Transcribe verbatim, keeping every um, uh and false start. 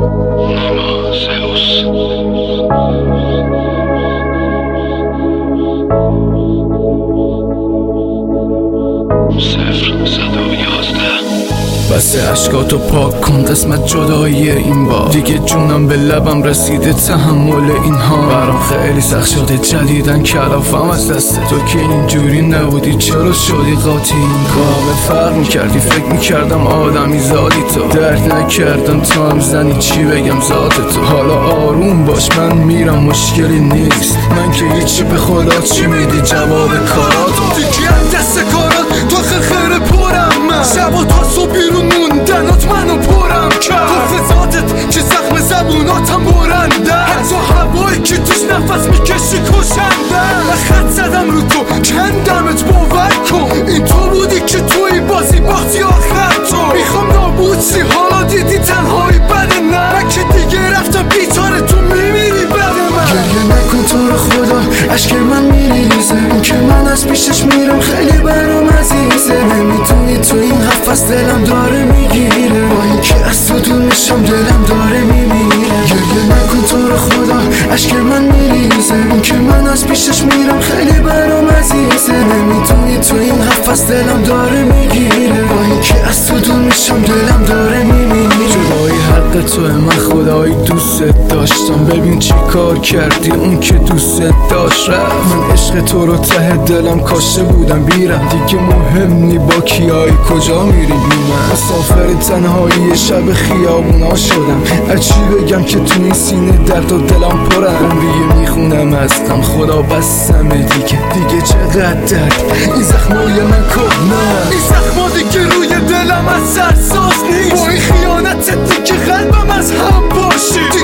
بسه عشقاتو پاک کن، قسمت جدایی این بار دیگه جونم به لبم رسیده، تحمل اینها برام خیلی سخت شده جدیدن کلافم از دست تو که اینجوری نبودی، چرا شدی قاطی این کار؟ فرق میکردی فکر میکردم آدمی زادی تو، درد نکردم تا هم زنی چی بگم ذات تو. حالا آروم باش من میرم مشکلی نیست، من که هیچی به خدا چی میدی جواب کاراتو دیگه هم دست کارات تو خیر پرم، من شب و تا صبح بیرون موندنات منو پرم کرد، تو فضاتت که زخم زبوناتم برنده، حتی هوایی که توش نفس میکشی کشنده. خط زدم رو تو کندمت باور کن، این تو بودی که توی بازی باختی آخر تو. میخوام نابود سی حالا دیدی تنهایی بده، نه من که دیگه رفتم بیچاره تو میمیری بده من. گریه نکن تو رو خدا اشک من میریزه، اون که من از پیشش میرم خیلی برام عزیزه. نمیدونی تو این هفت از دلم داره میگیره، با این که از تو دور میشم دلم داره میمیره. گریه نکن تو رو خدا اشک من میریزه، اون که من از پیشش میرم خیلی برام عزیزه. نمیدونی تو این هفت از دلم داره میگیره، با این که از تو دور میشم دلم داره میمیره. جدایی حق توه، من خدایی دوست داشتم، ببین چی کار کردی اون که دوست داشت رفت. من عشق تو رو ته دلم کاشته بودم بیرم، دیگه مهم نی با کیایی کجا میری من. مسافر تنهایی شب خیابونا شدم، هرچی بگم که تو این سینه درد و دلم پرم. عمریه میخونم از غم خدا بستم دیگه، دیگه چقدر درد این زخمای من کهنه، این زخما دیگه روی دلم از سرساز نیست، با این خیانت دیگه قلبم از هم باشی.